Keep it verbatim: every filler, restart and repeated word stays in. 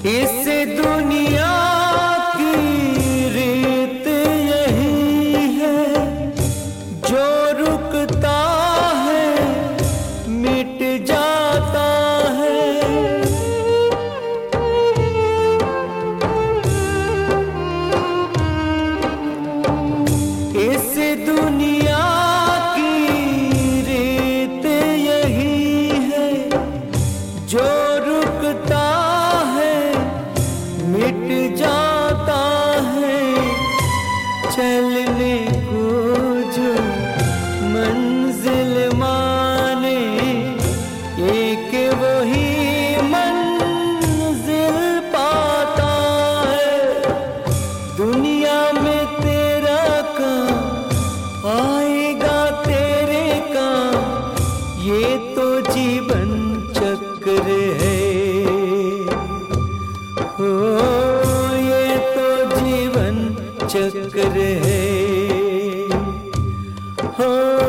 इस दुनिया की रीत यही है, जो रुकता है मिट जाता है। इस दुनिया की रीत यही है, जो रुकता मिट जाता है। चलने को जो मंजिल माने, एक वही मंजिल पाता है। दुनिया में तेरा काम आएगा तेरे काम, ये तो जीवन चक्र है। हो ये तो जीवन चक्र है। हो